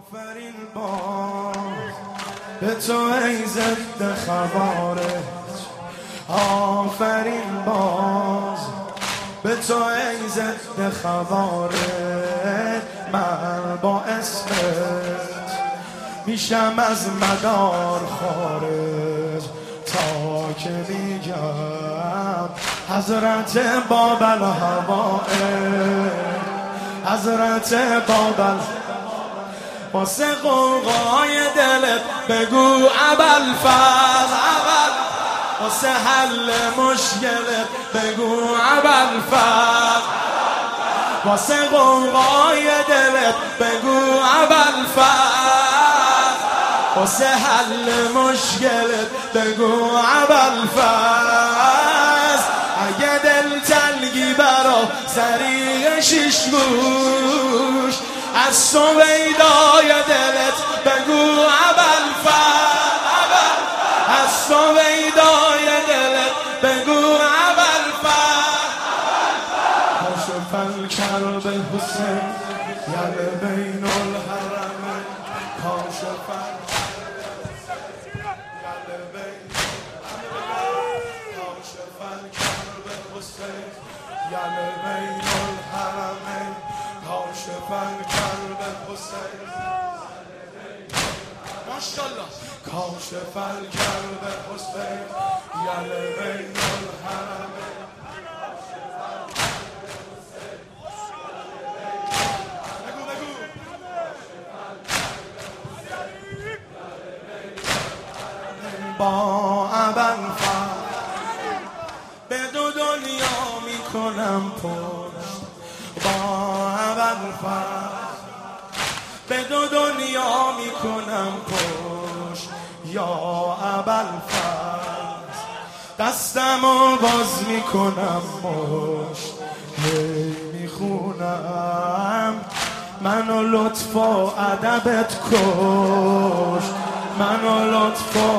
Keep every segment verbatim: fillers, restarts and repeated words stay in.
آفرین باز به تو ای ضد خوارج، آفرین باز به تو ای ضد خوارج. من با اسمت میشم از مدار خارج تا که میگم حضرت بابل هوائج، حضرت بابل. واسه قوقای دلت بگو ابوالفضل، واسه حل مشکلت بگو ابوالفضل، واسه قوقای دلت بگو ابوالفضل، واسه حل مشکلت بگو ابوالفضل. اگه دل تنگی برا سریع شیش گوش، از سویدای دلت بگو ابوالفضل، از سویدای دلت بگو ابوالفضل. کاشف الکرب حسین یل بین الحرمین، کاشف کاشف الکرب حسین یل بین الحرمین، کاشف الکرب حسین ماشاءالله، کاشف الکرب حسین یل بین الحرمین. بگو بگو با ابوالفضل به دو دنیا میکنم پشت، با ابوالفضل به دو دنیا میکنم پشت. یا ابوالفضل دستمو باز میکنم مشت، هی میخونم منو لطف و ادبت کشت، منو لطف و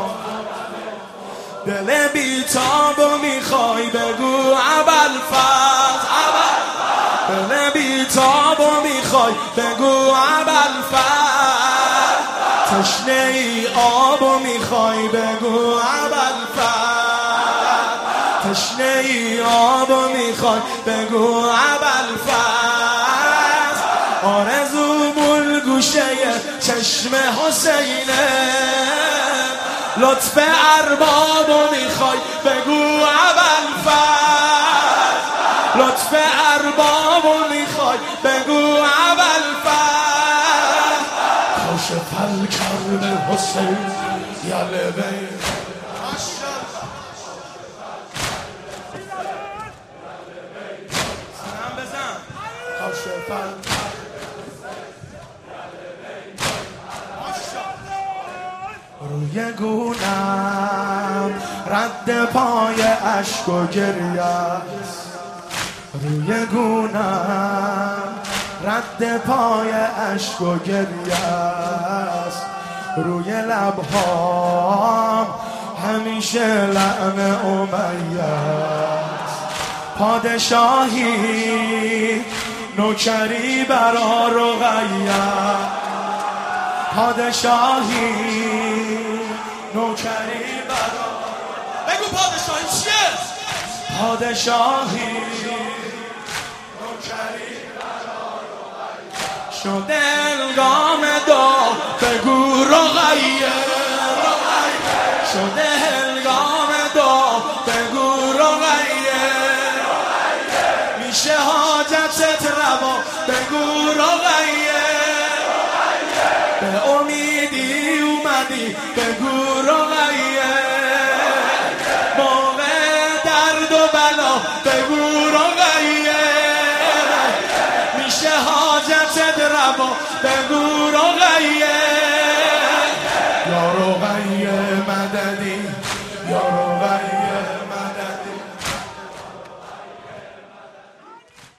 دل بیتابو میخوای بگو ابوالفضل، دل بیتابو میخوای بگو ابوالفضل، تشنه ای آبو میخوای بگو ابوالفضل، تشنه ای آبو میخوای بگو ابوالفضل. آرزومون گوشه چشم حسینه، لطف اربابو میخوای بگو ابوالفضل، لطف اربابو میخوای بگو ابوالفضل. کاشف الکرب حسین یل بین سلام بزن، کاشف روی گونم رد پای اشک و گریه است، روی گونم رد پای اشک و گریه است، روی لبهام همیشه لعن امیه است. پادشاهی نوکری برا رقیه، پادشاهی نوکری برا. بگو پادشاهی چیه؟ پادشاهی نوکری برا شده هنگام دو بگو رقیه، شده هنگام دو بگو رقیه، میشه حاجتت روا بگو رقیه.